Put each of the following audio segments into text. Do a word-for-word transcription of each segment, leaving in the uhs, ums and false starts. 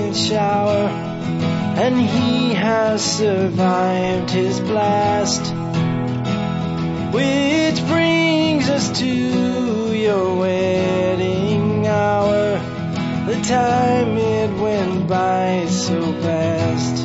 night shower, and he has survived his blast. Which brings us to your wedding hour. The time it went by so fast.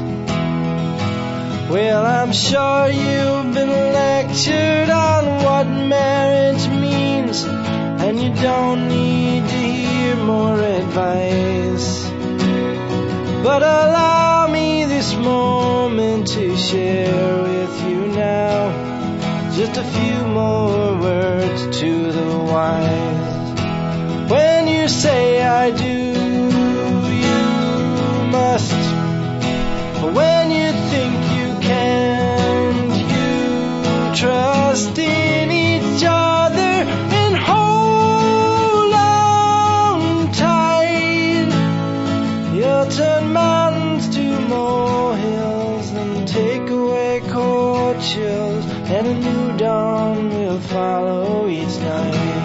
Well, I'm sure you've been lectured on what marriage means, and you don't need to hear more advice. But allow me this moment to share with you now just a few more words to the wise. When you say I do, you must. When you think you can't, you trust in each other and hold on tight. You'll turn mountains to molehills and take away cold chills, and a new dawn will follow each night.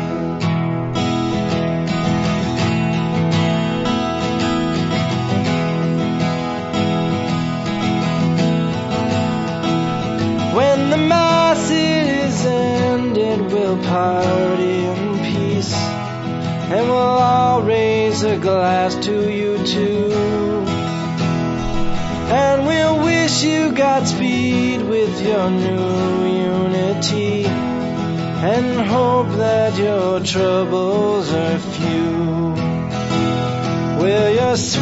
When the mass is ended, we'll party in peace, and we'll all raise a glass to you too. And we'll wish you Godspeed with your new unity, and hope that your troubles are few. Will your